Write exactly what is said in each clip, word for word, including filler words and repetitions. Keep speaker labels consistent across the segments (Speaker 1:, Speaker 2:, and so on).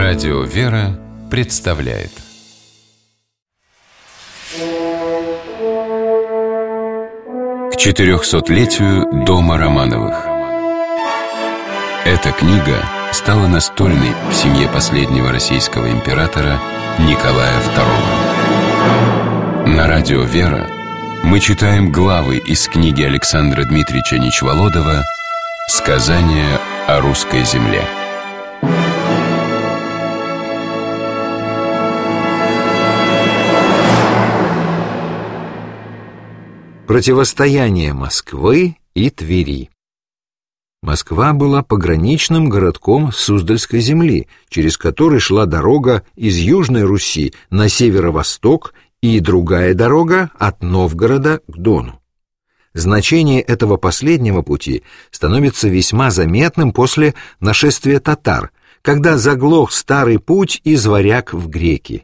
Speaker 1: Радио «Вера» представляет к четырехсотлетию дома Романовых. Эта книга стала настольной в семье последнего российского императора Николая второго. На радио «Вера» мы читаем главы из книги Александра Дмитриевича Нечволодова «Сказание о русской земле».
Speaker 2: Противостояние Москвы и Твери. Москва была пограничным городком Суздальской земли, через который шла дорога из Южной Руси на северо-восток и другая дорога от Новгорода к Дону. Значение этого последнего пути становится весьма заметным после нашествия татар, когда заглох старый путь из варяг в греки.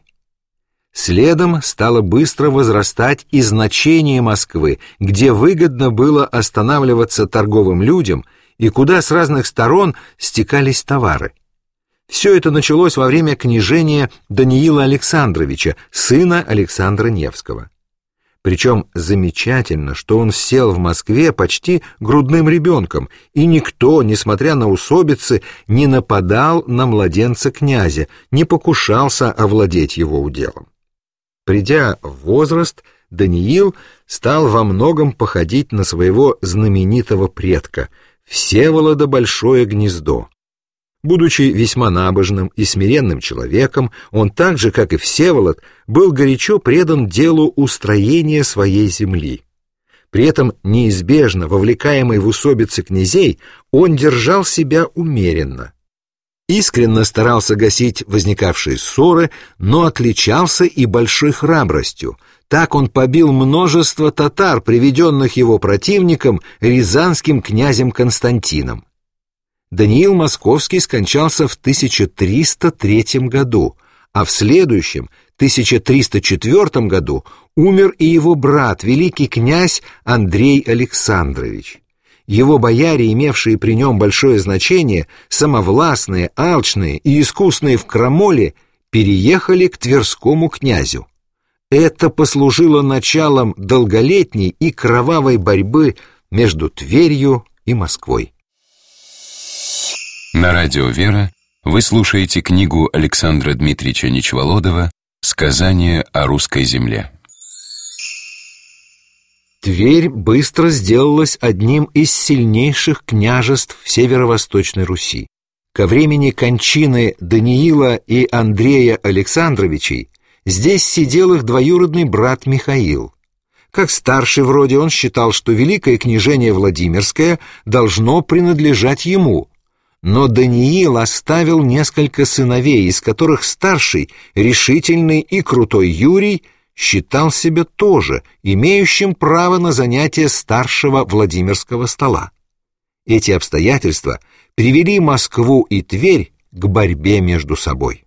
Speaker 2: Следом стало быстро возрастать и значение Москвы, где выгодно было останавливаться торговым людям и куда с разных сторон стекались товары. Все это началось во время княжения Даниила Александровича, сына Александра Невского. Причем замечательно, что он сел в Москве почти грудным ребенком, и никто, несмотря на усобицы, не нападал на младенца князя, не покушался овладеть его уделом. Придя в возраст, Даниил стал во многом походить на своего знаменитого предка, Всеволода Большое Гнездо. Будучи весьма набожным и смиренным человеком, он так же, как и Всеволод, был горячо предан делу устроения своей земли. При этом, неизбежно вовлекаемый в усобицы князей, он держал себя умеренно. Искренне старался гасить возникавшие ссоры, но отличался и большой храбростью. Так он побил множество татар, приведенных его противником, рязанским князем Константином. Даниил Московский скончался в тысяча триста третьем году, а в следующем, тысяча триста четвёртом году, умер и его брат, великий князь Андрей Александрович. Его бояре, имевшие при нем большое значение, самовластные, алчные и искусные в крамоле, переехали к тверскому князю. Это послужило началом долголетней и кровавой борьбы между Тверью и Москвой.
Speaker 1: На радио «Вера» вы слушаете книгу Александра Дмитриевича Нечволодова «Сказание о русской земле».
Speaker 2: Тверь быстро сделалась одним из сильнейших княжеств северо-восточной Руси. Ко времени кончины Даниила и Андрея Александровичей здесь сидел их двоюродный брат Михаил. Как старший в роде он считал, что великое княжение Владимирское должно принадлежать ему. Но Даниил оставил несколько сыновей, из которых старший, решительный и крутой Юрий, считал себя тоже имеющим право на занятие старшего Владимирского стола. Эти обстоятельства привели Москву и Тверь к борьбе между собой.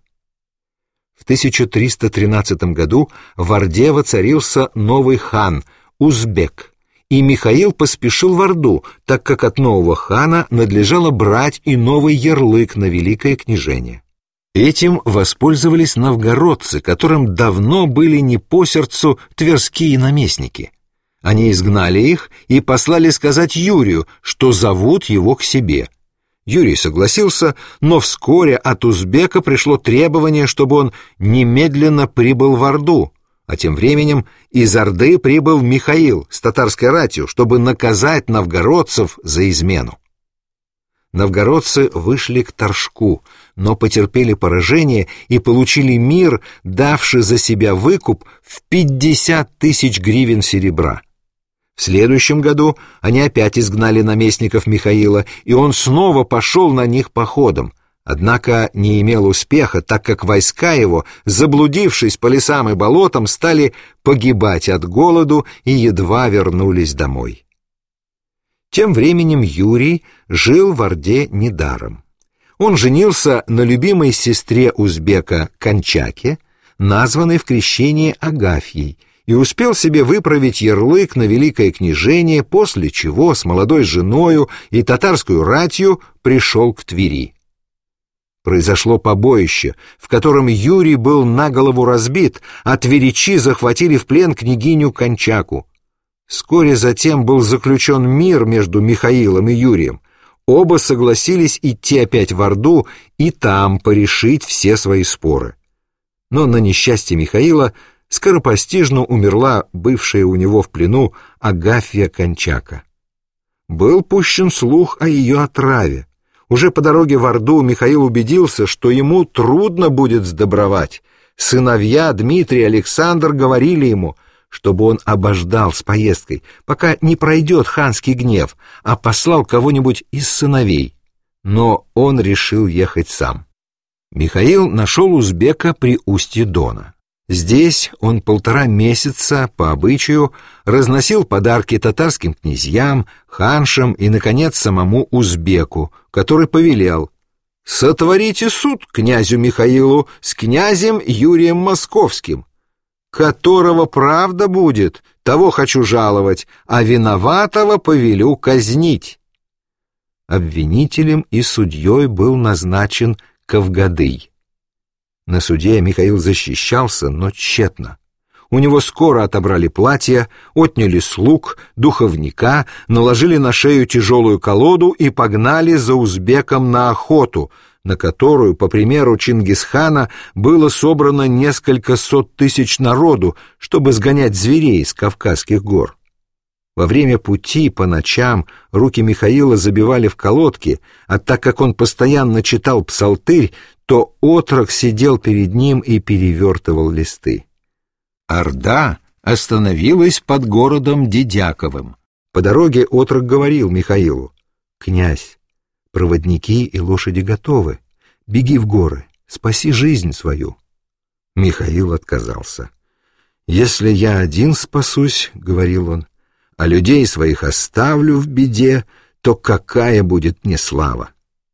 Speaker 2: В тысяча триста тринадцатом году в Орде воцарился новый хан, Узбек, и Михаил поспешил в Орду, так как от нового хана надлежало брать и новый ярлык на великое княжение. Этим воспользовались новгородцы, которым давно были не по сердцу тверские наместники. Они изгнали их и послали сказать Юрию, что зовут его к себе. Юрий согласился, но вскоре от узбека пришло требование, чтобы он немедленно прибыл в Орду, а тем временем из Орды прибыл Михаил с татарской ратью, чтобы наказать новгородцев за измену. Новгородцы вышли к Торжку, но потерпели поражение и получили мир, давший за себя выкуп в пятьдесят тысяч гривен серебра. В следующем году они опять изгнали наместников Михаила, и он снова пошел на них походом, однако не имел успеха, так как войска его, заблудившись по лесам и болотам, стали погибать от голоду и едва вернулись домой. Тем временем Юрий жил в Орде недаром. Он женился на любимой сестре узбека Кончаке, названной в крещении Агафьей, и успел себе выправить ярлык на великое княжение, после чего с молодой женою и татарскую ратью пришел к Твери. Произошло побоище, в котором Юрий был на голову разбит, а тверичи захватили в плен княгиню Кончаку. Вскоре затем был заключен мир между Михаилом и Юрием. Оба согласились идти опять в Орду и там порешить все свои споры. Но на несчастье Михаила скоропостижно умерла бывшая у него в плену Агафья Кончака. Был пущен слух о ее отраве. Уже по дороге в Орду Михаил убедился, что ему трудно будет сдобровать. Сыновья Дмитрий и Александр говорили ему, чтобы он обождал с поездкой, пока не пройдет ханский гнев, а послал кого-нибудь из сыновей. Но он решил ехать сам. Михаил нашел узбека при устье Дона. Здесь он полтора месяца, по обычаю, разносил подарки татарским князьям, ханшам и, наконец, самому узбеку, который повелел: «Сотворите суд князю Михаилу с князем Юрием Московским. Которого правда будет, того хочу жаловать, а виноватого повелю казнить». Обвинителем и судьей был назначен Кавгадый. На суде Михаил защищался, но тщетно. У него скоро отобрали платье, отняли слуг, духовника, наложили на шею тяжелую колоду и погнали за узбеком на охоту, на которую, по примеру Чингисхана, было собрано несколько сот тысяч народу, чтобы сгонять зверей с Кавказских гор. Во время пути по ночам руки Михаила забивали в колодки, а так как он постоянно читал псалтырь, то отрок сидел перед ним и перевертывал листы. Орда остановилась под городом Дедяковым. По дороге отрок говорил Михаилу: «Князь, проводники и лошади готовы. Беги в горы, спаси жизнь свою». Михаил отказался. «Если я один спасусь, — говорил он, — а людей своих оставлю в беде, то какая будет мне слава?»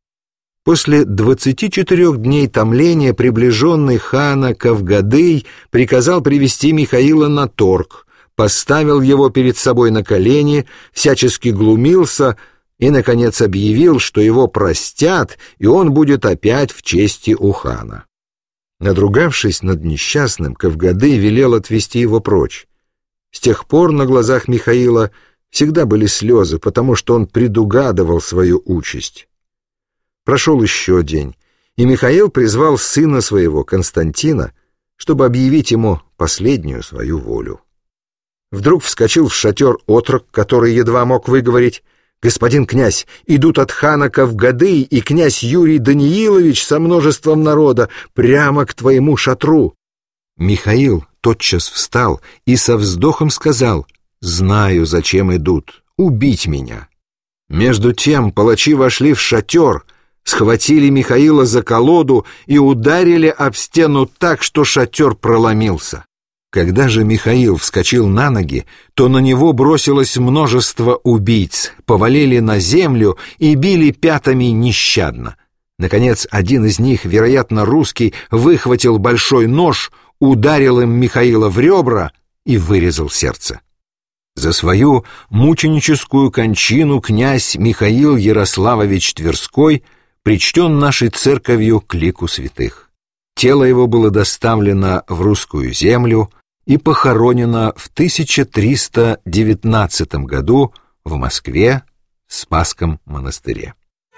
Speaker 2: После двадцати четырех дней томления приближенный хана Кавгадый приказал привести Михаила на торг, поставил его перед собой на колени, всячески глумился и, наконец, объявил, что его простят, и он будет опять в чести у хана. Надругавшись над несчастным, Кавгадый велел отвести его прочь. С тех пор на глазах Михаила всегда были слезы, потому что он предугадывал свою участь. Прошел еще день, и Михаил призвал сына своего, Константина, чтобы объявить ему последнюю свою волю. Вдруг вскочил в шатер отрок, который едва мог выговорить: «Господин князь, идут от хана Кавгадый и князь Юрий Даниилович со множеством народа прямо к твоему шатру». Михаил тотчас встал и со вздохом сказал: «Знаю, зачем идут, убить меня». Между тем палачи вошли в шатер, схватили Михаила за колоду и ударили об стену так, что шатер проломился. Когда же Михаил вскочил на ноги, то на него бросилось множество убийц, повалили на землю и били пятами нещадно. Наконец, один из них, вероятно, русский, выхватил большой нож, ударил им Михаила в ребра и вырезал сердце. За свою мученическую кончину князь Михаил Ярославович Тверской причтен нашей церковью к лику святых. Тело его было доставлено в русскую землю и похоронено в тысяча триста девятнадцатом году в Москве в Спасском монастыре.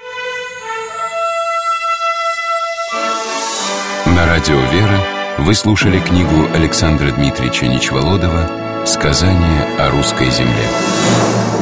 Speaker 1: На радио «Вера» вы слушали книгу Александра Дмитриевича Нечволодова «Сказание о русской земле».